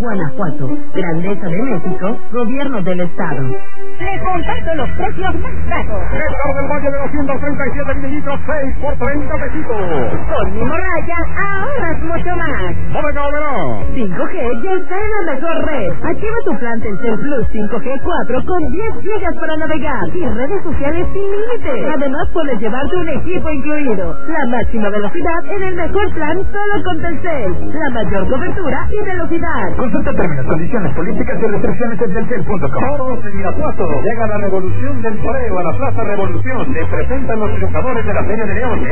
Guanajuato. Grandeza de México, Gobierno del Estado. Le comparto los precios más bajos. Pescado del Valle de 237 mililitros, 6 por 30 pesitos. Con mi morralla ahorras mucho más. Bodega Oberá. 5G ya está en la mejor red. Activa tu plan Telcel Plus 5G 4 con 10 gigas para navegar y redes sociales sin límite. Además puedes llevarte un equipo incluido. La máxima velocidad en el mejor plan solo con Telcel. La mayor cobertura y velocidad. Consulta términos, condiciones, políticas y restricciones en telcel.com. Toros de Irapuato. Llega la revolución del toreo a la Plaza Revolución. Se presentan los triunfadores de la Feria de León.